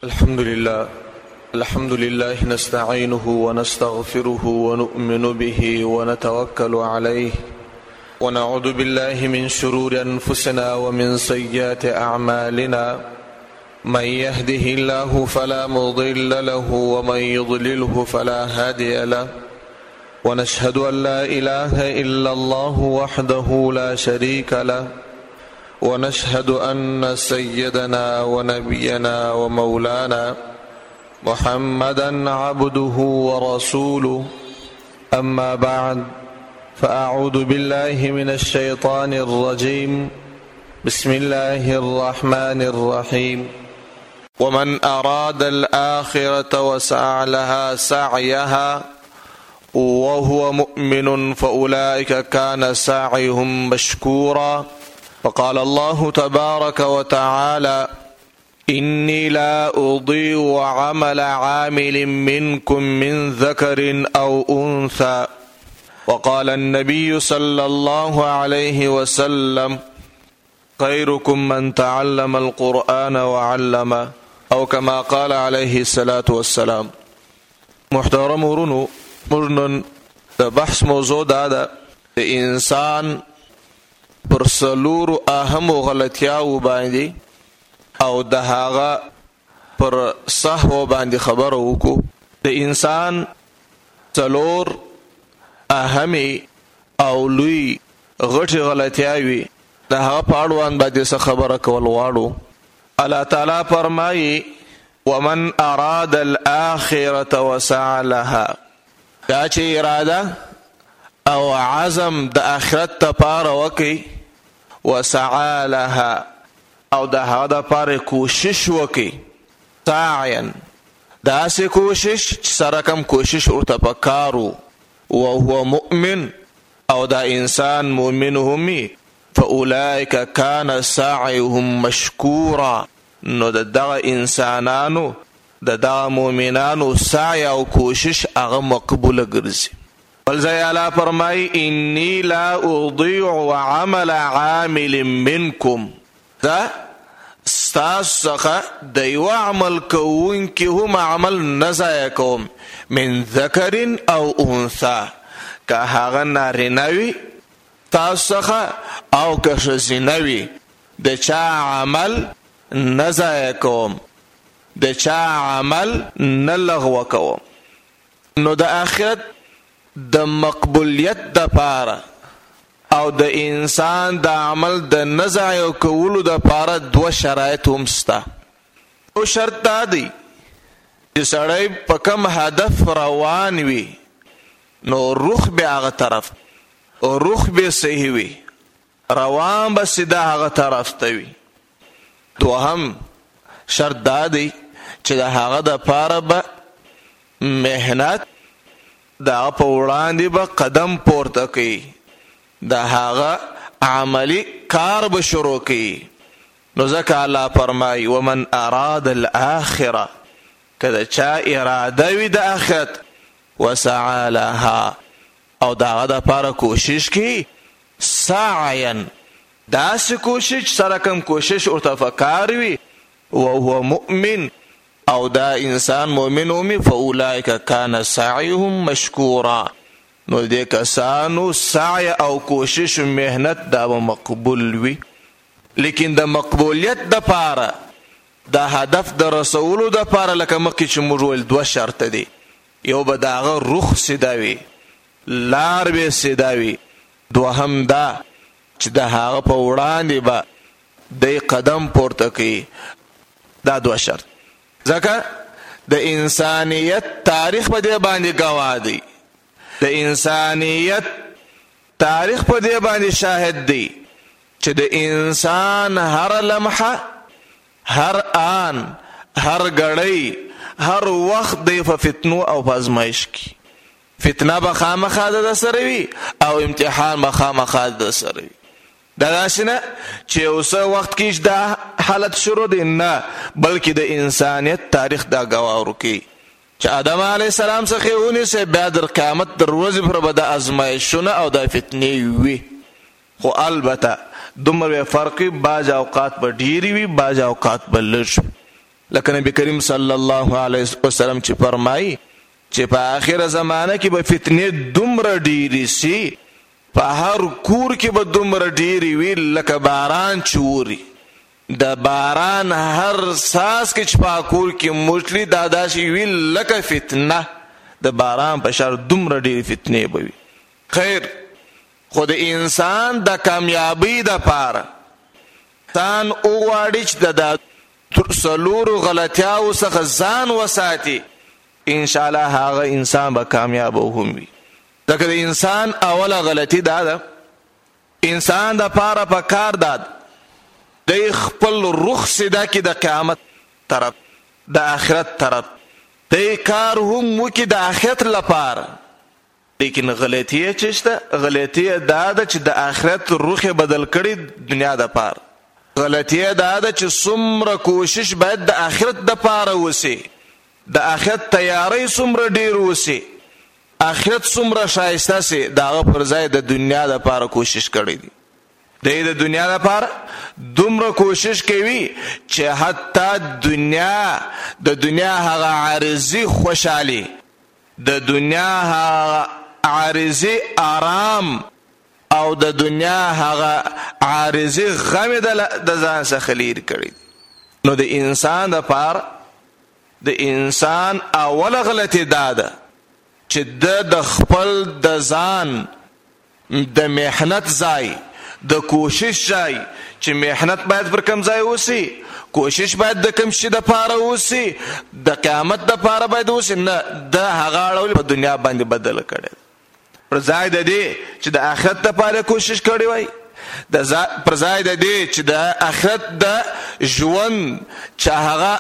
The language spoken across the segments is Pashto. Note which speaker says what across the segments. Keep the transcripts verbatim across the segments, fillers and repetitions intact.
Speaker 1: الحمد لله الحمد لله نستعينه ونستغفره ونؤمن به ونتوكل عليه ونعوذ بالله من شرور أنفسنا ومن سيئات أعمالنا من يهده الله فلا مضل له ومن يضلله فلا هادي له ونشهد أن لا إله إلا الله وحده لا شريك له ونشهد أن سيدنا ونبينا ومولانا محمدا عبده ورسوله أما بعد فأعوذ بالله من الشيطان الرجيم بسم الله الرحمن الرحيم ومن أراد الآخرة وسعى لها سعيها وهو مؤمن فأولئك كان سعيهم مشكورا فقال الله تبارك وتعالى إني لا أضيع عمل عامل منكم من ذكر أو أنثى وقال النبي صلى الله عليه وسلم خيركم من تعلم القرآن وعلمه أو كما قال عليه الصلاة والسلام. محترم ورونو مرنن د بحث موضوع دا ده د انسان پر سلورو اهمو غلطیاو باندې او د هغه پر صحو باندې خبر وکړو. د انسان سلور اهمي او لوی غټي غلطیاوي د هغه په اړوند باندې څه خبره کول غواړو. الله تعالی فرمایي ومن اراد الاخرة وسعى لها، دا چې اراده او عزم د آخرت لپاره وکي وسعى لها او د هغه لپاره کوشش وکي سعیا داسې کوشش چې سره کوم کوشش ورته پکارو وهو مؤمن او دا انسان مؤمن همي فاولئک کان سعیهم مشکورا، نو د دغه انسانانو د دغه مؤمنانو سعی او کوشش هغه مقبوله ګرځي. بل ځای الله فرمایي انی لا اضيع عمل عامل منکم، دا ستاسو څخه د یو عمل کوونکي هم عمل نه ضایع کوم من ذکر او انثى، که هغه نارینه وي تاسو څخه او که ښځینه وي د چا عمل نه ضایع کوم، د چا عمل نه لغوه کوم. نو د آخرت د مقبولیت د پاره او د انسان د عمل د نه ضایع کولو د پاره دوه شرایط هم سته. او شرط دا دی چې سړی په کوم هدف روان وي نو روح به هغه طرف او روح به صحیح وي، روان به سیده هغه طرف ته وي. دوهم شرط دا دی چې د هغه د پاره به محنت د هغه په وړاندې به قدم پورته کوي، د هغه عملی کار به شروع کوي. نو ځکه الله فرمایي ومن اراد الاخره، که د چا اراده وي د آخرت وسعى لها او د هغه دپاره کوشش کوي سعیا داسې کوشش سره کوم کوشش ورته پکار وي وهو مؤمن او دا انسان مؤمن ومي فاولئک کان سعیهم مشکورا، نو دې کسانو سعی او کوشش و محنت دا مقبول وي. لیکن د مقبولیت د پاره د هدف د رسولو د پاره لکه مخکې چې موږ ویل دوه شرط دي. یو به د هغه روح سیده وي، لار به سیده وي. دوهم دا چې د هغه په وړاندې به دی قدم پورته کوي. دا دوه شرط. ځکه د انسانیت تاریخ په دې باندې ګواه دی، د انسانیت تاریخ په دې باندې شاهد دی چې د انسان هر لمحه، هر آن، هر غړی، هر وخت دی په فتنو او په ازمایش کې. فتنه به خامخا د سره وي او امتحان به خامخا د سره وي. دا داسې نه چې یو څه وخت کې دا حالت شروع دی، نه، بلکې د انسانیت تاریخ دا ګواه ورکوي چې آدم علیه السلام څخه ونیسئ بیا در قیامت در ورځې پورې به د ازمایښونه او د فتنې وي. خو البته دومره فرق، بعض اوقات به ډیری وي، بعض اوقات به لږ. لکه نبی کریم صلی الله علیه وسلم چې فرمایي چې په آخره زمانه کې به فتنې دومره ډېرې سي، په هر کور کې به دومره ډېرې وي لکه باران چې اوري. د باران هر ساس کې چې په کور کې موټلی دا داسې وي لکه فتنه د باران په شان دومره ډېرې فتنې به وي. خیر، خو د انسان د کامیابۍ دپاره انسان وغواړي چې د څلورو غلطیاو څخه ځان وساتي، انشاءالله هغه انسان به کامیاب هم وي. ځکه د انسان اوله غلطي دا ده، انسان د پاره په کار داد د خپل روح سیده کې د قیامت طرف د آخرت طرف د کار هم وکړي د آخرت لپاره، لیکن غلطي یې چې شته، غلطي یې دا ده چې د آخرت روح یې بدل کړي دنیا د پاره. غلطي یې دا ده چې څومره کوشش باید د آخرت د پاره وسي، د آخرت تیاری څومره ډیر وسي، آخرت څومره ښایسته سي، د هغه پر ځای د دنیا د پاره کوشش کړی دی. دی د دنیا د پاره دومره کوشش کوي چې حتی دنیا د دنیا هغه عارضي خوشحالي، د دنیا هغه عارضي آرام او د دنیا هغه عارضي غم د ځان څخه لرې کړی. نو د انسان د پاره د انسان اوله غلطي دا ده چې د د خپل د ځان د محنت ځای، د کوشش ځای، چې محنت باید پر کوم ځای وسي، کوشش باید د کوم شي د پاره وسي، د قیامت د پاره باید وسي، نه د هغه اړول په دنیا باندې بدل کړي. پر ځای د دې چې د آخرت د پاره کوشش کړي وای، د پر ځای د دې چې د آخرت د ژوند چې هغه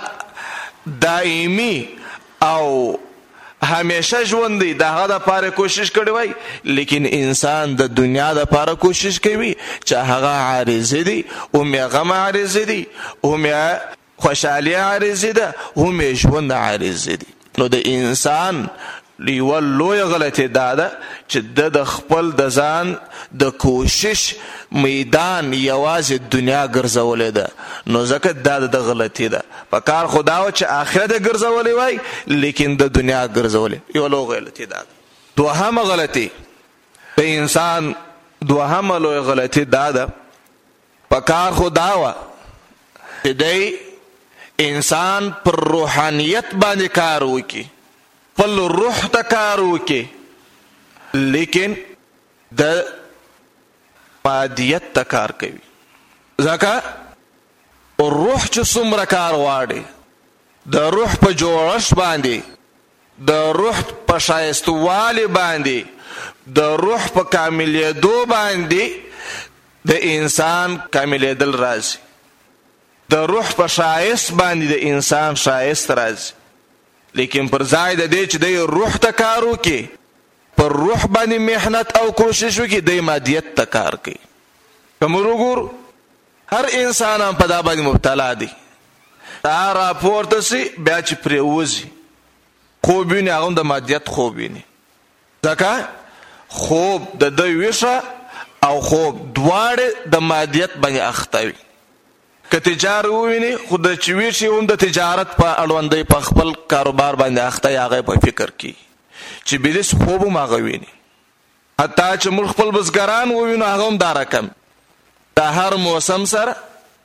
Speaker 1: دائمی او همیشه ژوند دی د هغه د پاره کوشش کړي وای، لیکن انسان د دنیا د پاره کوشش کوي چې هغه عارضی دی، او مې غم عارضی دی، او مې خوشحالي عارضی ده، او مې ژوند عارضی دی. نو د انسان یوه لویه غلطي دا ده چې د د خپل د ځان د کوشش میدان یوازې دنیا ګرځولې ده. نو ځکه دا د غلطي ده، په کار خدا و چې آخرت ګرځولې وای لیکن د دنیا ګرځولې، یو لویه غلطي ده. دوهمه غلطي د انسان دوهمه لویه غلطي دا ده، په کار خدا و چې دی انسان پر روحانیت باندې کار وکړي، خپل روح ته کار وکړي، لیکن د مادیت ته کار کوي. ځکه روح چې څومره کار غواړي، د روح په جوړښت باندې، د روح په ښایستوالي باندې، د روح په کاملېدو باندې د انسان کاملېدل راځي، د روح په ښایست باندې د انسان ښایست راځي. لیکن پر ځای د دې چې د روح ته کار وکړي، پر روح باندې محنت او کوشش وکړي، د مادیت ته کار کوي. که موږ وګورو هر انسان هم په دا باندې مبتلا دی، دا راپورته سي بیا چې پرې وځي خوب ویني، هغه د مادیت خوب ویني. ځکه خوب د ده ویښه او خوب دواړه د مادیت باندې اخته وي. که تجارت وویني خو د چې ویښ هم د تجارت په اړوندۍ په خپل کاروبار باندې اخته یې، هغه په فکر کې چې بلیس خوب هم هغه ویني. حتی چې موږ خپل بزګران ووینو هغه هم دا رقم، د هر موسم سره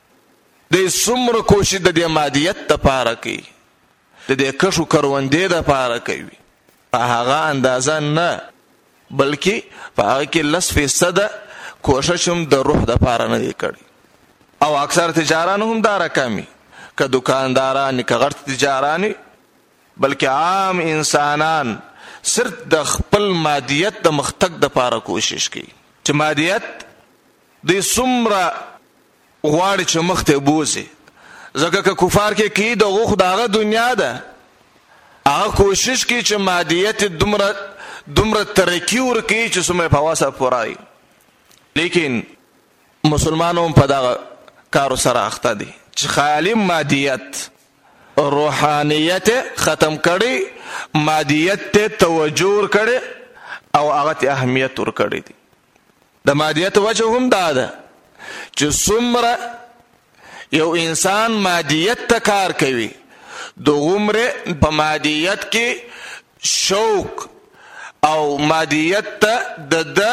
Speaker 1: د څومره کوشش د دې مادیت دپاره کوي، د دې کښو کروندې دپاره کوي، په هغه اندازه نه، بلکې په هغه کې لس فیصده کوشش هم د روح دپاره نه دی کړی. او اکثر تجاران هم دا رقمي، که دکانداران که غټ تجاران، بلکې عام انسانان صرف د خپل مادیت د مختک دپاره کوشش کوي چې مادیت د څومره غواړي چې مخته بوزي. ځکه که کفار کې کوي دغه خو دغه دنیا ده، هغه کوشش کوي چې مادیت دومره دومره ترقي ورکوي چې څومره په واسه پوره وي. لیکن مسلمان هم په دغه کارو سره اخته دي چې خیالي مادیت روحانیت ختم کړي، مادیت ته توجه کړي او هغه ته اهمیت ور کړي دي. د مادیت وجه هم دا ده چې څومره یو انسان مادیت ته کار کوي، د عمره په مادیت کې شوق او مادیت ته د د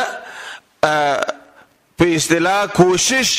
Speaker 1: په اصطلاح کوشش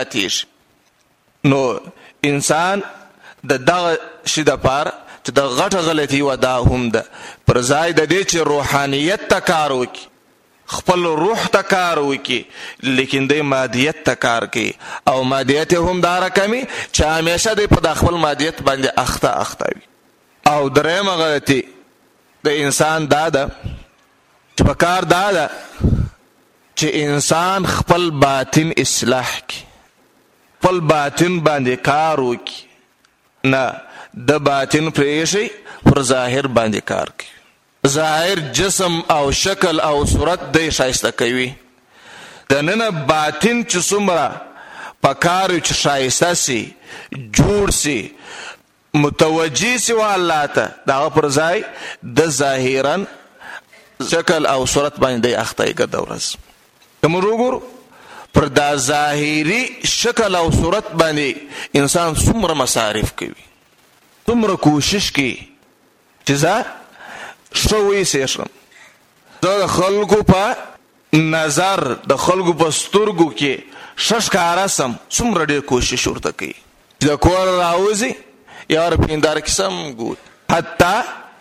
Speaker 1: زیاتیږي. نو انسان د دغه شي دپاره چې د غټه غلطي و دا هم ده پر ځای د دې چې روحانیت ته کار وکړي، خپل روح ته کار وکړي، لیکن د مادیت ته کار کوي او مادیت هم دا رقمي چې همیشه د په خپل مادیت باندې اخته اخته وي. او درېمه غلطي د انسان دا ده چې په کار دا ده چې انسان خپل باطن اصلاح کړي، خپل باطن باندې کار وکړي، نه د باطن پریشي پر ظاهر باندې کار کوي. ظاهر جسم او شکل او صورت د شایسته کوي، د نن باطن چې څومره پکارو چې شایسته سي، جوړ سي، متوجي سي الله ته، دا پر ځای د ظاهرا شکل او صورت باندې اخته ګرځورس. کوم وګورو پر دا ظاهري شکل او صورت باندې انسان څومره مصارف کوي، څومره کوشش کوي چې زه شوي سیشم، زه د خلکو په نظر د خلکو په سترګو کې شش کاره سم، څومره ډېر کوشش ورته کوي چې د کور راوځي یا رپیندار کې سم ګوت. حتی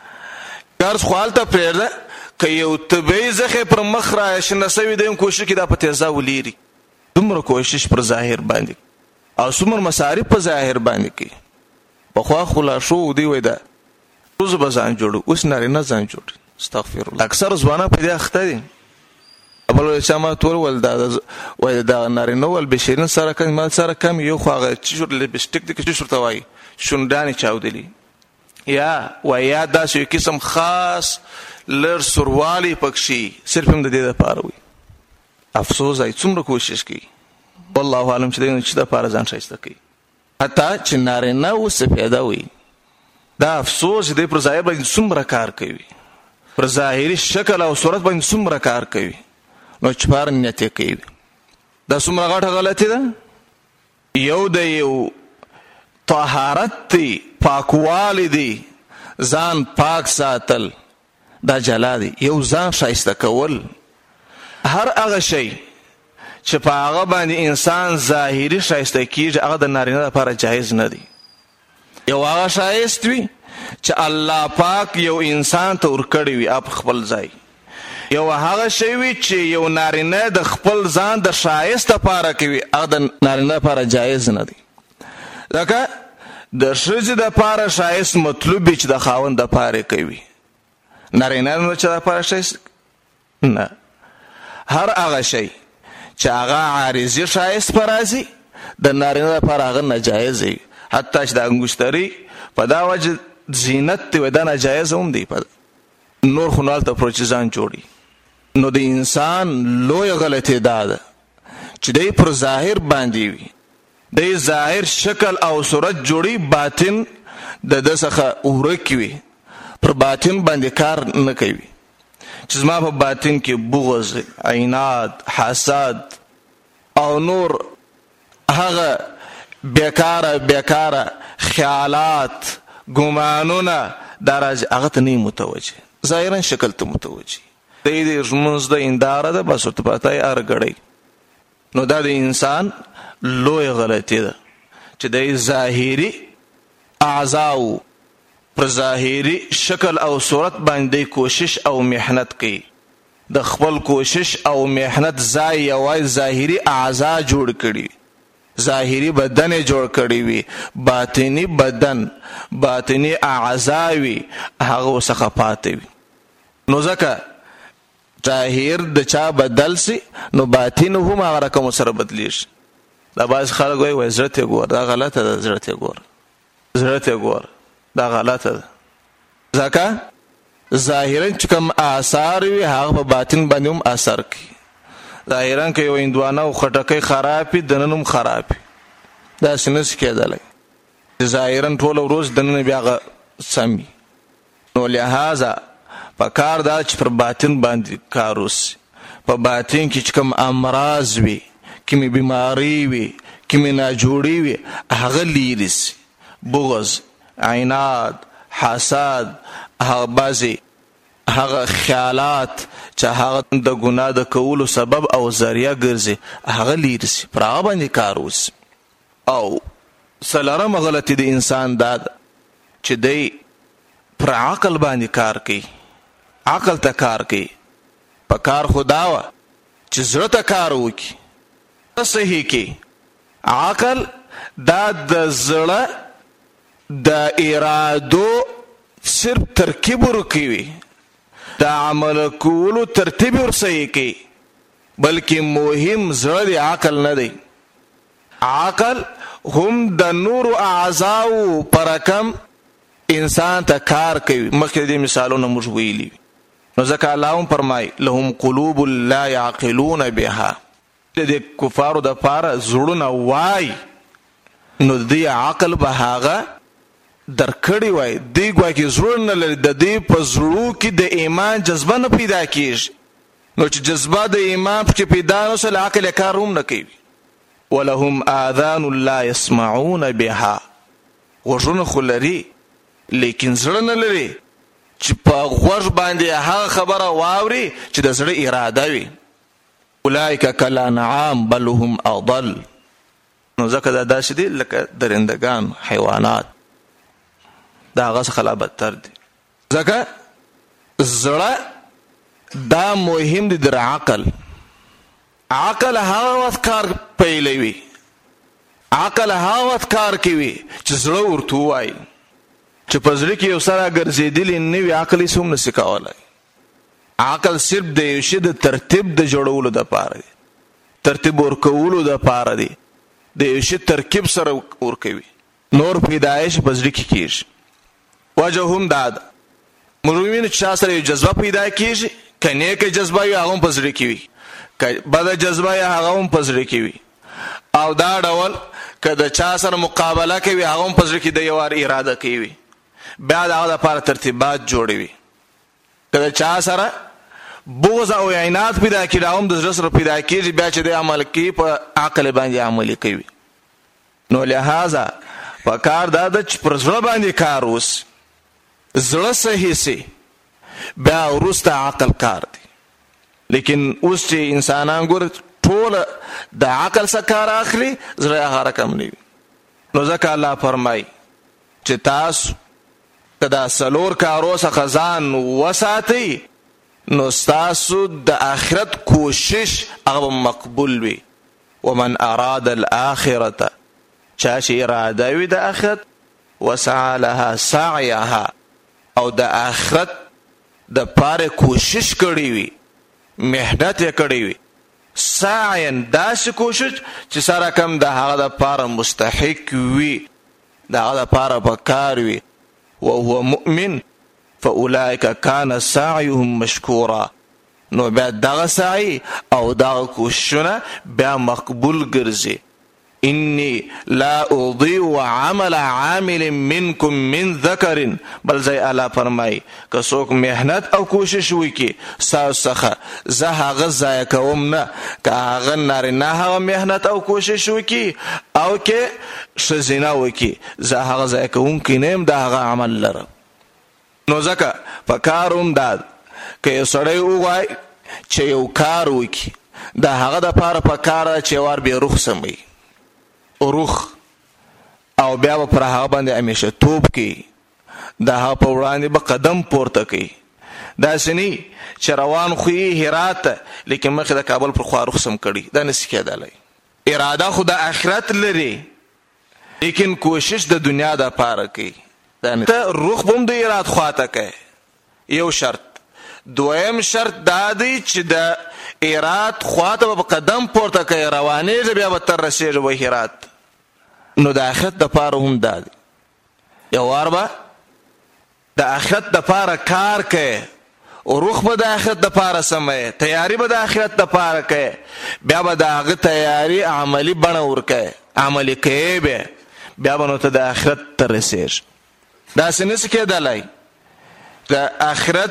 Speaker 1: کارس خوالته پرېږده که یو طبیعي زخې پر مخ راشنه سوي دی کوشش کوي دا په تیزه ولیري، دومره کوشش پر ظاهر باندې او څومره مصارف په ظاهر باندې کوي. پخوا خو لا شو دی وای دا روز به ځان جوړو، اوس نارینه ځان جوړ. استغفر الله. اکثر ځوانان په دې اخته دي. بل چې ما تور ول دا وای دا نارینه ول بشیرین سره کم مال سره کم یو خو هغه چې جوړ لبستیک د کې شورته وای شوندانه چاودلی یا وای یا دا شو قسم خاص لر سروالی پکشي صرف هم د دې لپاره وي. افسوس ای څومره کوشش کوي، والله عالم چې دې چې د لپاره ځان شایسته کوي. حتی چې نارینه اوس پیدا وي، دا افسوس دې پر ظاهر باندې څومره کار کوي، پر ظاهري شکل او صورت باندې څومره کار کوي، نو چې پار نیت کوي. دا څومره غټه غلطي ده. یو د یو طهارت دی، پاکوالی دی، ځان پاک ساتل، دا جلا دی. یو ځان شایسته کول، هر هغه شی چې په هغه باندې انسان ظاهري شایسته کیږي هغه د نارینه لپاره جایز نه دی. یو هغه شایست وي چې الله پاک یو انسان ته ورکړی وي اپ خپل ځای. یو هغه شی وي چې یو نارینه د خپل ځان د شایست لپاره کوي هغه د نارینه لپاره جایز نه دی. ځکه د ښځې لپاره شایست مطلوب چې د خاوند لپاره کوي، نارینه نو چې لپاره شایست نه. هر هغه شی چې هغه عارضي شایست پر راځي د نارینه لپاره هغه ناجایز دی. حتی چې د انګشتري په دا وجه زینت دی دا ناجایز هم دی. په نور خو نالته پروچیزان جوړي. نو د انسان لوی غلطي دا ده چې دی پر ظاهر باندې وي، دی ظاهر شکل او صورت جوړي، باطن د د څخه ورک وي، پر باطن باندې کار نه کوي. چې زما په باطن کې بغض، عناد، حسد او نور هغه بیکاره بیکاره خیالات، ګمانونه دا راځي هغه ته نه متوجه، ظاهرا شکل ته متوجه. د دې ژوند د انداره ده بس ورته پاتای ارګړی. نو دا د انسان لوی غلطي ده چې د ظاهري اعضاء پر ظاهري شکل او صورت باندې کوشش او محنت کوي. د خپل کوشش او محنت ځای یوای ظاهري اعضاء جوړ کړي، ظاهري بدن جوړ کړي وي، باطنی بدن، باطنی اعضاء وي هغه وسخه پاتې وي. نو ځکه ظاهر د چا بدل سي نو باطن هم هغه رقم سره بدلیږي. دا باز خلک وایي وای زړه ته ګور، دا غلطه ده. زړه ته ګور، زړه ته ګور، دا غلطه ده. ځکه ظاهرا چې کوم آثار وي هغه په باطن باندې هم اثر کوي. ظاهرا که یو هندوانه او خټکی خرابي دنن هم خرابي، دا سنس کېدلی. ظاهرا ټول ورځ دنن بیا سمي. نو لہذا په کار دا چې پر باطن باندې کار وسي. په باطن کې چې کوم امراض وي، کومې بیماری وي، کومې ناجوړي وي هغه لیري سي. بغض، عناد، حسد، هغه بعضې هغه خیالات چې هغه د ګناه د کولو سبب او ذریعه ګرځي هغه لیرې سي، پر هغه باندې کار وسي. او څلورمه غلطي د انسان دا ده چې دی پر عقل باندې کار کوي، عقل ته کار کوي. په کار خو دا وه چې زړه ته کار وکړي، صحیح کوي. عقل دا د زړه د ارادو صرف ترکیب ورکوي، د عمل کولو ترتیب ورصحیح کوي، بلکې مهم زړه د عقل نه دی. عقل هم د نورو اعضاو پر رقم انسان ته کار کوي. مخکې دې مثالونه موږ ویلي، نو ځکه الله هم فرمایي لهم قلوب لا یعقلون بها، د دې کفارو د پاره زړونه وای، نو د دې عقل به هغه درکړی وای. دی ګویا کې زړونه لري، د دې په زړو کې د ایمان جذبه نه پیدا کېږي، نو چې جذبه د ایمان پکې پیدا نه سول عقل یې کار هم نه کوي. ولهم آذان لا يسمعون بها، غوږونه خو لري لیکن زړه نه لري چې په غوږ باندې هغه خبره واوري چې د زړه اراده وي. اولئک کالانعام بل هم اضل، نو ځکه دا داسې دي لکه درندگان، حیوانات، دا هغه څخه لا بدتر دي. ځکه زړه دا مهم دي در عقل. عقل هغه وخت کار پیلوي، عقل هغه وخت کار کوي چې زړه ورته وایي. چې په زړه کې یو سره ګرځېدلی نه وي عقل یې څه هم نشي کولی. عقل صرف د یو شي د ترتیب د جوړولو دپاره دی، ترتیب ورکولو دپاره دی، د یو شي ترکیب سره ورکوي. نور پیدایش په زړه کې کېږي. وجه هم دا ده موږ وینو چې چا سره یو جذبه پیدا کېږي، که نیکه جذبه وي هغه هم په زړه کې وي، که بده جذبه وي هغه هم په زړه کې وي. او دا ډول که د چا سره مقابله کوي هغه هم په زړه کې د یو وار اراده کوي، بیا د هغه دپاره ترتیبات جوړوي. که د چا سره بغض او عناد پیدا کړي هغه هم د زړه سره پیدا کېږي، بیا چې د عمل کوي په عقل باندې عملي کوي. نو لہذا په کار دا ده چې پر زړه باندې کار وسي، زړه صحیح سي، بیا وروسته عقل کار دی. لیکن اوس چې انسانان ګوره ټوله د عقل څخه کار اخلي، زړه هغه رقم نه وي. نو ځکه الله فرمایي چې تاسو که دا څلور کارو څخه ځان وساتئ نو ستاسو د آخرت کوشش هغه مقبول وي. ومن اراد الاخرة، چا چې اراده وي د آخرت، وسعى لها سعيها، او د آخرت د پاره کوشش کړی وي، محنت یې کړی وي. سعین داسې کوشش چې سره کم د هغه د پاره مستحق وي، د هغه د پاره پکار وي. وهو مؤمن فاولئک کان سعیهم مشکورا، نو بیا دغه سعی او دغه کوششونه بیا مقبول ګرځي. انی لا اضیع عمل عامل منکم من ذکر، بل ځای الله فرمایي که څوک محنت او کوشش وکړي ستاسو څخه زه هغه ضایع کوم نه. که هغه نارینه هغه محنت او کوشش وکړي او که ښځینه وکړي زه هغه ضایع کوونکی نه یم، د هغه عمل لرم. نو ځکه په کار هم دا که یو سړی ووایي چې یو کار وکړي د هغه دپاره په کار ده چې وار بې روح سموي، روح، او بیا به پر هغه باندې همیشه توب کوي، د هغه په وړاندې به قدم پورته کوي. داسې نه چې روان خو یې هرات ته لیکن مخکې د کابل پر خوا روح سم کړي، دا نشي کېدلی. اراده خو د آخرت لري لیکن کوشش د دنیا دپاره کوي. ته روح به هم د اراد خواته کوي، یو شرط. دویم شرط دا دی چې د اراد خواته به قدم پورته کوي، روانېږي بیا به تر رسېږي به هرات. نو د آخرت دپاره هم دا دی، یو وار به د آخرت دپاره کار کوي، روح به د آخرت دپاره سموي، تیاری به د آخرت دپاره کوي، بیا به د هغه تیاری عملي بڼه ورکوي، عملي کوي بیا بیا به نو ته د آخرت ته رسېږي. داسې نشي کېدلی. د آخرت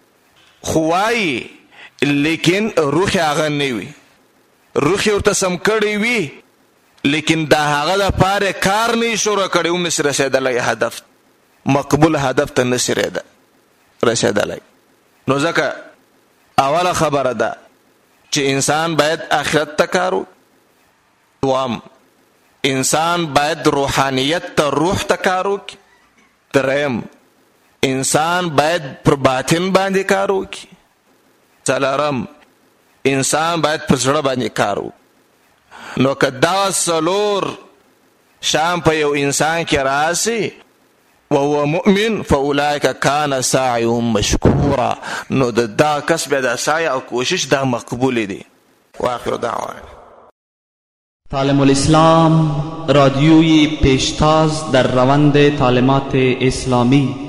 Speaker 1: خو وایي لیکن روح هغه نه وي، روح ورته سم کړی وي لیکن د هغه دپاره کار نه شروع کړی، هم نشي رسېدلی هدف. مقبول هدف ته نشي رسېدلی. نو ځکه اوله خبره ده چې انسان باید آخرت ته کار وکړي. دوام، انسان باید روحانیت ته روح ته کار وکړي. دریم، انسان باید پر باطن باندې کار وکړي. څلورم، انسان باید پر زړه باندې کار وکړي. نو که دا څلور شان په یو انسان کې راسي وهو مؤمن فاولئک کان سعیهم مشکورا، نو د دا کس به د سعی او کوشش دا مقبول دي. واخر دعوانا.
Speaker 2: تعلیم الاسلام رادیوی پیشتاز در روند تعلیمات اسلامی